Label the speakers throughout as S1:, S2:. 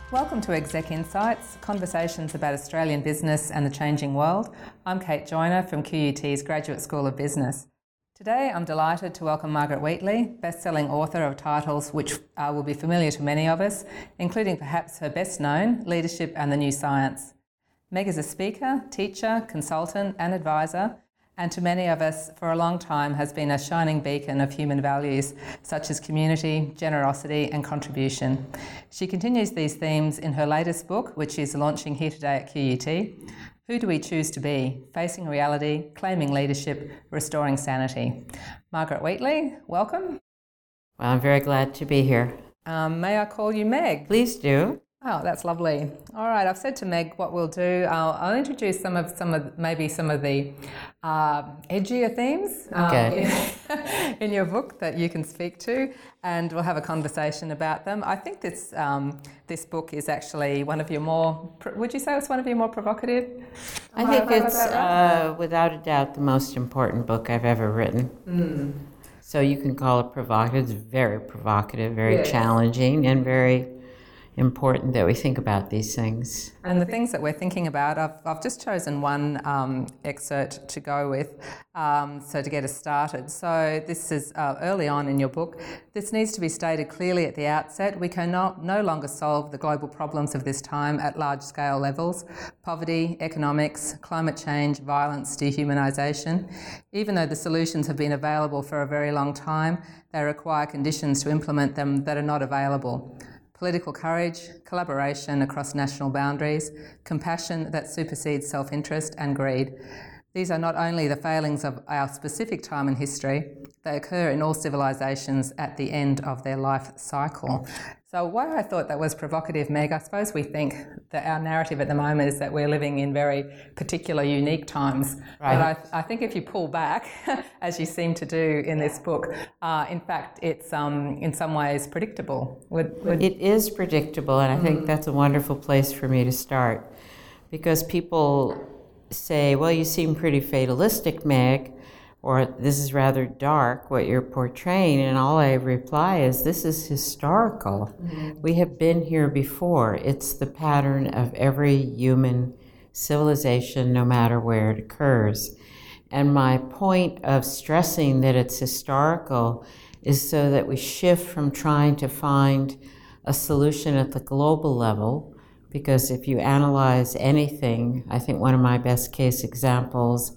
S1: Welcome to Exec Insights, conversations about Australian business and the changing world. I'm Kate Joyner from QUT's Graduate School of Business. Today I'm delighted to welcome Margaret Wheatley, best-selling author of titles which will be familiar to many of us, including perhaps her best known, Leadership and the New Science. Meg is a speaker, teacher, consultant and advisor, and to many of us for a long time has been a shining beacon of human values such as community, generosity and contribution. She continues these themes in her latest book, which is launching here today at QUT, Who Do We Choose to Be? Facing Reality, Claiming Leadership, Restoring Sanity. Margaret Wheatley, welcome.
S2: Well, I'm very glad to be here.
S1: May I call you Meg?
S2: Please do.
S1: Oh, that's lovely. All right, I've said to Meg what we'll do. I'll introduce some of the edgier themes in your book that you can speak to, and we'll have a conversation about them. I think this book is actually one of your more. Would you say it's one of your more provocative?
S2: I think it's without a doubt the most important book I've ever written. Mm. So you can call it provocative. It's very provocative, very challenging, and very important that we think about these things.
S1: And the things that we're thinking about, I've just chosen one excerpt to go with, so to get us started. So this is early on in your book. This needs to be stated clearly at the outset. We can no longer solve the global problems of this time at large-scale levels: poverty, economics, climate change, violence, dehumanisation. Even though the solutions have been available for a very long time, they require conditions to implement them that are not available. Political courage, collaboration across national boundaries, compassion that supersedes self-interest and greed. These are not only the failings of our specific time in history, they occur in all civilisations at the end of their life cycle. So why I thought that was provocative, Meg, I suppose we think that our narrative at the moment is that we're living in very particular, unique times. Right. But I think if you pull back, as you seem to do in this book, in fact, it's in some ways predictable.
S2: It is predictable, and I think that's a wonderful place for me to start, because people say, well, you seem pretty fatalistic, Meg, or this is rather dark, what you're portraying, and all I reply is, this is historical. Mm-hmm. We have been here before. It's the pattern of every human civilization, no matter where it occurs. And my point of stressing that it's historical is so that we shift from trying to find a solution at the global level, because if you analyze anything, I think one of my best case examples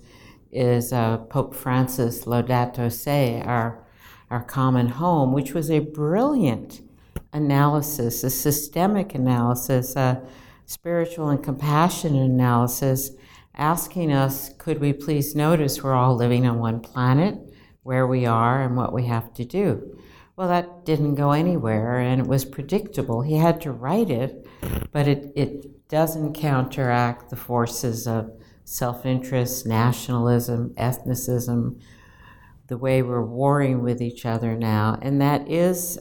S2: is Pope Francis' Laudato Si, our common home, which was a brilliant analysis, a systemic analysis, a spiritual and compassionate analysis, asking us, could we please notice we're all living on one planet, where we are and what we have to do? Well, that didn't go anywhere, and it was predictable. He had to write it, but it doesn't counteract the forces of self-interest, nationalism, ethnicism, the way we're warring with each other now. And that is,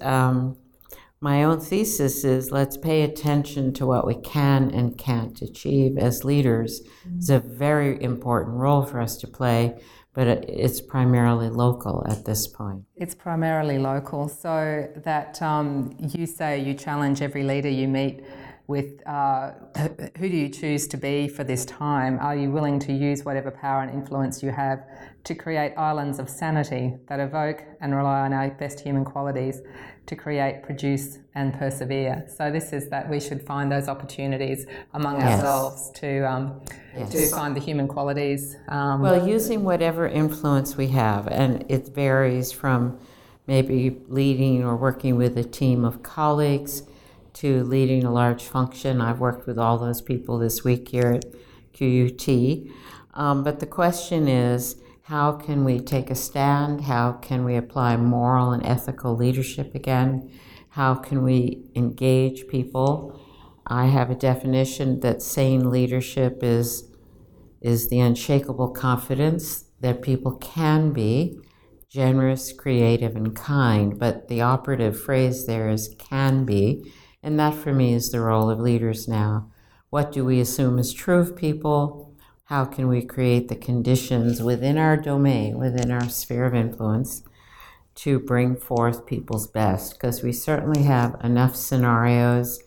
S2: my own thesis is, let's pay attention to what we can and can't achieve as leaders. It's a very important role for us to play, but it's primarily local at this point.
S1: It's primarily local, so that you say you challenge every leader you meet with who do you choose to be for this time? Are you willing to use whatever power and influence you have to create islands of sanity that evoke and rely on our best human qualities to create, produce and persevere? So this is that we should find those opportunities among ourselves to find the human qualities.
S2: Well, using whatever influence we have, and it varies from maybe leading or working with a team of colleagues to leading a large function. I've worked with all those people this week here at QUT. But the question is, how can we take a stand? How can we apply moral and ethical leadership again? How can we engage people? I have a definition that sane leadership is the unshakable confidence that people can be generous, creative, and kind. But the operative phrase there is can be. And that, for me, is the role of leaders now. What do we assume is true of people? How can we create the conditions within our domain, within our sphere of influence, to bring forth people's best? Because we certainly have enough scenarios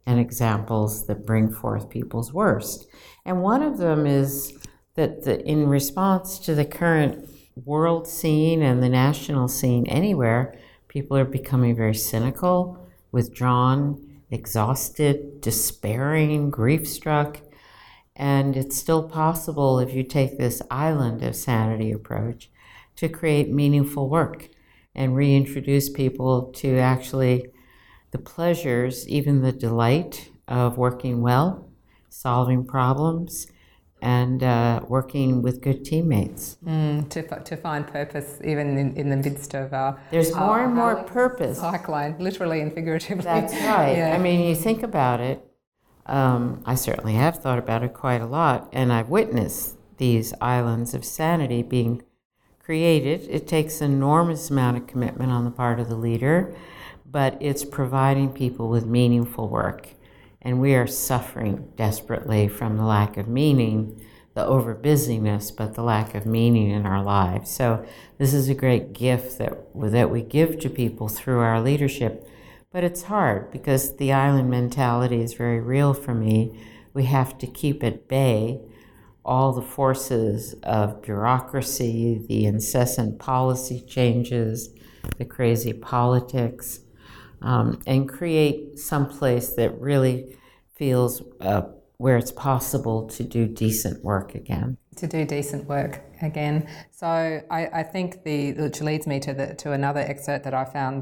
S2: and examples that bring forth people's worst. And one of them is that in response to the current world scene and the national scene anywhere, people are becoming very cynical, withdrawn, exhausted, despairing, grief-struck. And it's still possible, if you take this island of sanity approach, to create meaningful work and reintroduce people to actually the pleasures, even the delight of working well, solving problems, and working with good teammates.
S1: To find purpose even in the midst of
S2: there's more and more purpose.
S1: Cyclone, literally and figuratively.
S2: That's right.
S1: Yeah.
S2: I mean, you think about it. I certainly have thought about it quite a lot, and I've witnessed these islands of sanity being created. It takes an enormous amount of commitment on the part of the leader, but it's providing people with meaningful work. And we are suffering desperately from the lack of meaning, the over-busyness, but the lack of meaning in our lives. So this is a great gift that we give to people through our leadership. But it's hard because the island mentality is very real for me. We have to keep at bay all the forces of bureaucracy, the incessant policy changes, the crazy politics, and create some place that really feels where it's possible to do decent work again.
S1: To do decent work again. So I think which leads me to another excerpt that I found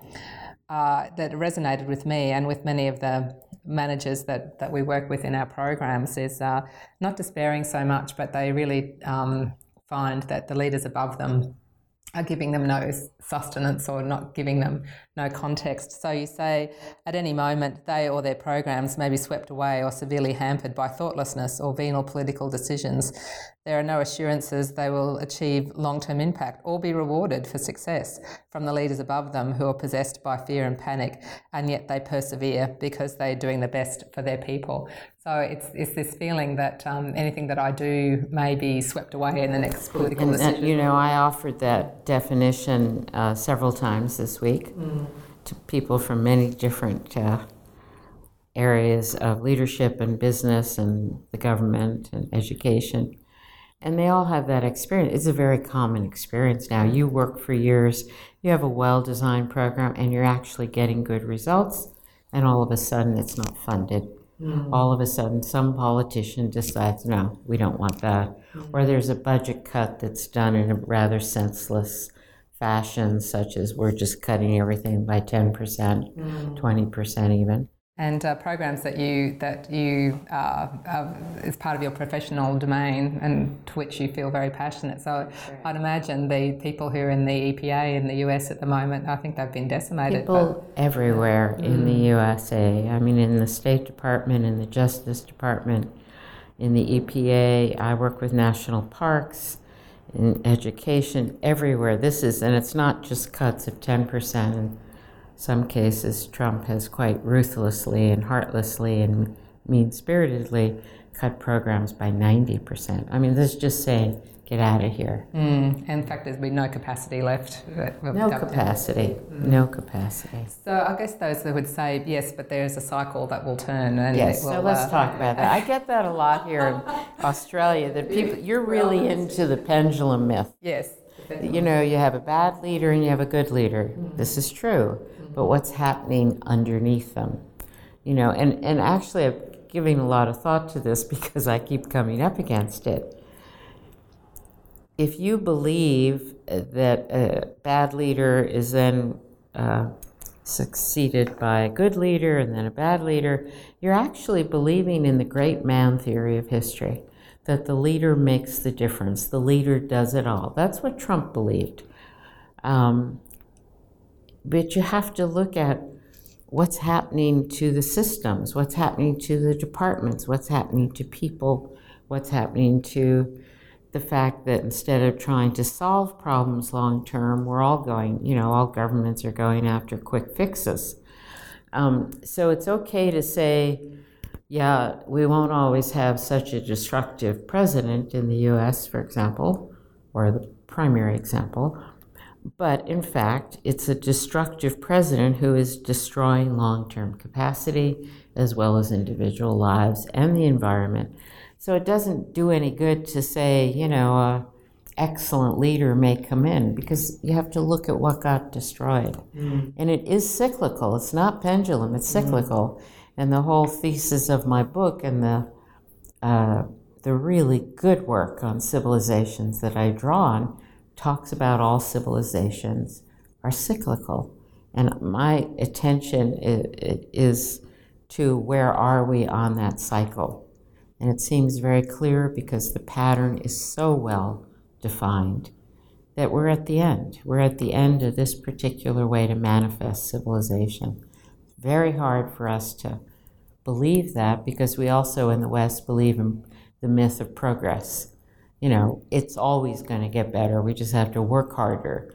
S1: that resonated with me and with many of the managers that we work with in our programs is not despairing so much, but they really find that the leaders above them are giving them no sustenance or not giving them no context. So you say, at any moment, they or their programs may be swept away or severely hampered by thoughtlessness or venal political decisions. There are no assurances they will achieve long-term impact or be rewarded for success from the leaders above them who are possessed by fear and panic, and yet they persevere because they're doing the best for their people. So it's this feeling that anything that I do may be swept away in the next political decision.
S2: You know, I offered that definition several times this week to people from many different areas of leadership and business and the government and education. And they all have that experience. It's a very common experience now. You work for years, you have a well-designed program, and you're actually getting good results, and all of a sudden it's not funded. All of a sudden some politician decides, no, we don't want that. Or there's a budget cut that's done in a rather senseless fashion, such as we're just cutting everything by 10%, 20% even.
S1: And programs that you is part of your professional domain and to which you feel very passionate. So I'd imagine the people who are in the EPA in the US at the moment, I think they've been decimated.
S2: People everywhere in the USA. I mean, in the State Department, in the Justice Department, in the EPA. I work with national parks, in education, everywhere. And it's not just cuts of 10%. Some cases, Trump has quite ruthlessly and heartlessly and mean-spiritedly cut programs by 90%. I mean, this is just saying, get out of here.
S1: And in fact, there's been no capacity left.
S2: No capacity.
S1: So I guess those that would say, yes, but there's a cycle that will turn. And
S2: yes,
S1: it will,
S2: so let's talk about that. I get that a lot here in Australia, that people, you're really into the pendulum myth.
S1: Yes.
S2: You know, you have a bad leader and you have a good leader. This is true. But what's happening underneath them? You know, and actually I'm giving a lot of thought to this because I keep coming up against it. If you believe that a bad leader is then succeeded by a good leader and then a bad leader, you're actually believing in the great man theory of history, that the leader makes the difference, the leader does it all. That's what Trump believed. But you have to look at what's happening to the systems, what's happening to the departments, what's happening to people, what's happening to the fact that instead of trying to solve problems long term, we're all going, you know, all governments are going after quick fixes. So it's okay to say, yeah, we won't always have such a destructive president in the US, for example, or the primary example, But in fact, it's a destructive president who is destroying long-term capacity as well as individual lives and the environment. So it doesn't do any good to say, an excellent leader may come in, because you have to look at what got destroyed. And it is cyclical. It's not pendulum, it's cyclical. And the whole thesis of my book and the really good work on civilizations that I draw on talks about all civilizations are cyclical. And my attention is to where are we on that cycle. And it seems very clear, because the pattern is so well defined, that we're at the end. We're at the end of this particular way to manifest civilization. It's very hard for us to believe that, because we also in the West believe in the myth of progress. It's always going to get better. We just have to work harder.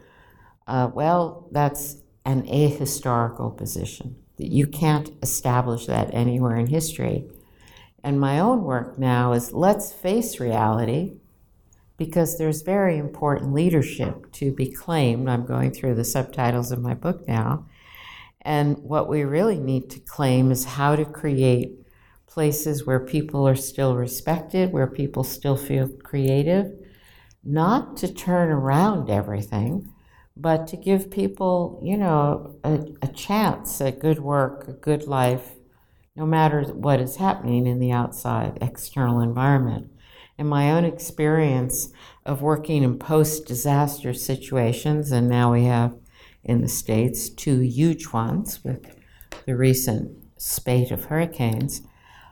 S2: Well, that's an ahistorical position. You can't establish that anywhere in history. And my own work now is, let's face reality, because there's very important leadership to be claimed. I'm going through the subtitles of my book now. And what we really need to claim is how to create places where people are still respected, where people still feel creative, not to turn around everything, but to give people, a chance at good work, a good life, no matter what is happening in the outside external environment. In my own experience of working in post-disaster situations, and now we have in the States 2 huge ones with the recent spate of hurricanes,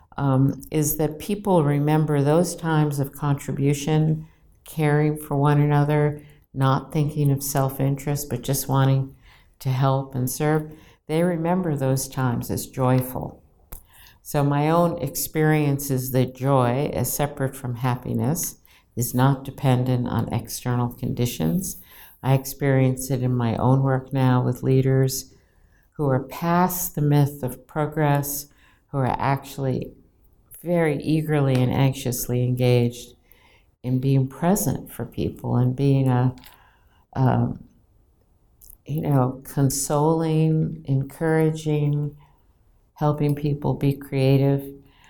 S2: is that people remember those times of contribution, caring for one another, not thinking of self-interest, but just wanting to help and serve. They remember those times as joyful. So my own experience is that joy, as separate from happiness, is not dependent on external conditions. I experience it in my own work now with leaders who are past the myth of progress, who are actually very eagerly and anxiously engaged in being present for people and being consoling, encouraging, helping people be creative,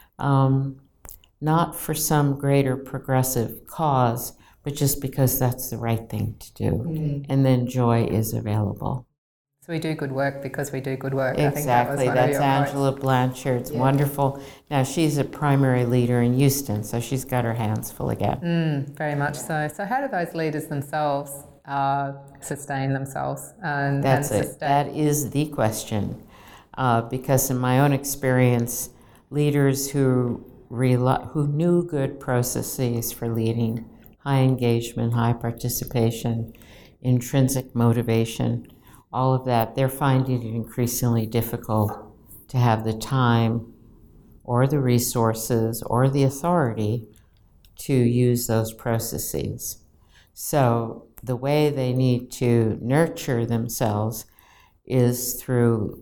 S2: not for some greater progressive cause, but just because that's the right thing to do. Mm-hmm. And then joy is available.
S1: So we do good work because we do good work.
S2: Exactly. That's Angela Blanchard's wonderful. Now, she's a primary leader in Houston, so she's got her hands full again.
S1: Very much so. So how do those leaders themselves sustain themselves?
S2: That's it. That is the question. Because in my own experience, leaders who knew good processes for leading, high engagement, high participation, intrinsic motivation, all of that, they're finding it increasingly difficult to have the time or the resources or the authority to use those processes. So the way they need to nurture themselves is through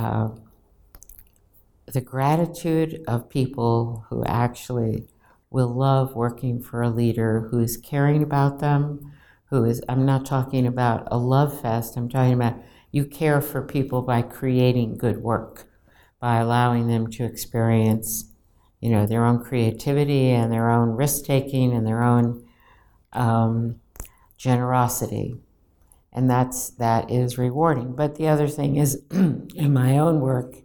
S2: the gratitude of people who actually will love working for a leader who is caring about them, I'm not talking about a love fest, I'm talking about you care for people by creating good work, by allowing them to experience, their own creativity and their own risk-taking and their own generosity. And that is rewarding. But the other thing is, in my own work,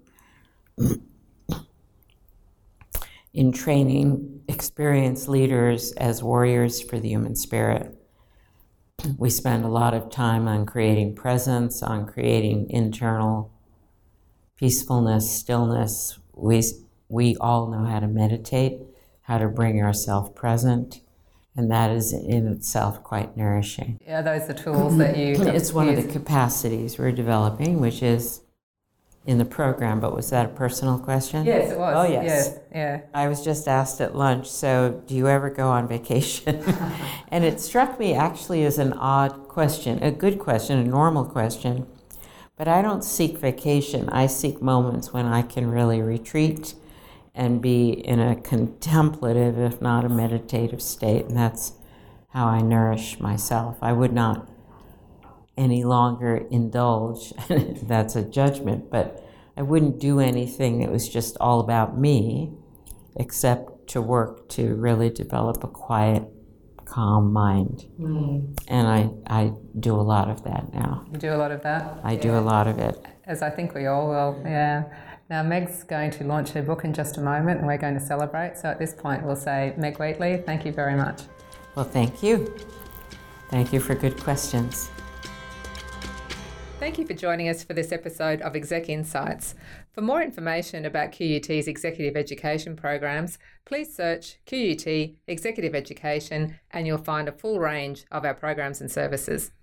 S2: in training experienced leaders as warriors for the human spirit, we spend a lot of time on creating presence, on creating internal peacefulness, stillness. We all know how to meditate, how to bring ourselves present, and that is in itself quite nourishing.
S1: Yeah, those are tools that you
S2: It's one of the capacities we're developing, which is in the program, but was that a personal question?
S1: Yes, it was.
S2: Oh, yes.
S1: Yeah.
S2: I was just asked at lunch, so do you ever go on vacation? And it struck me actually as an odd question, a good question, a normal question. But I don't seek vacation. I seek moments when I can really retreat and be in a contemplative, if not a meditative state, and that's how I nourish myself. I would not any longer indulge. That's a judgment, but I wouldn't do anything that was just all about me, except to work to really develop a quiet, calm mind. And I do a lot of that now.
S1: You do a lot of that?
S2: I do a lot of it.
S1: As I think we all will, yeah. Now, Meg's going to launch her book in just a moment, and we're going to celebrate. So at this point, we'll say, Meg Wheatley, thank you very much.
S2: Well, thank you. Thank you for good questions.
S1: Thank you for joining us for this episode of Exec Insights. For more information about QUT's executive education programs, please search QUT Executive Education and you'll find a full range of our programs and services.